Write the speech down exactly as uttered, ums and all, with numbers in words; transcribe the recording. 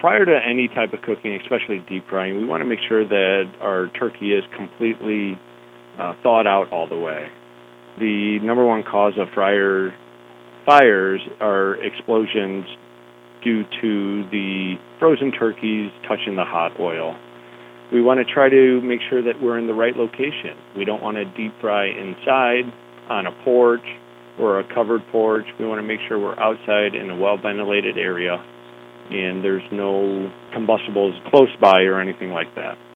prior to any type of cooking, especially deep frying, we want to make sure that our turkey is completely uh, thawed out all the way. The number one cause of fryer fires are explosions due to the frozen turkeys touching the hot oil. We want to try to make sure that we're in the right location. We don't want to deep fry inside, on a porch, or a covered porch. We want to make sure we're outside in a well-ventilated area and there's no combustibles close by or anything like that.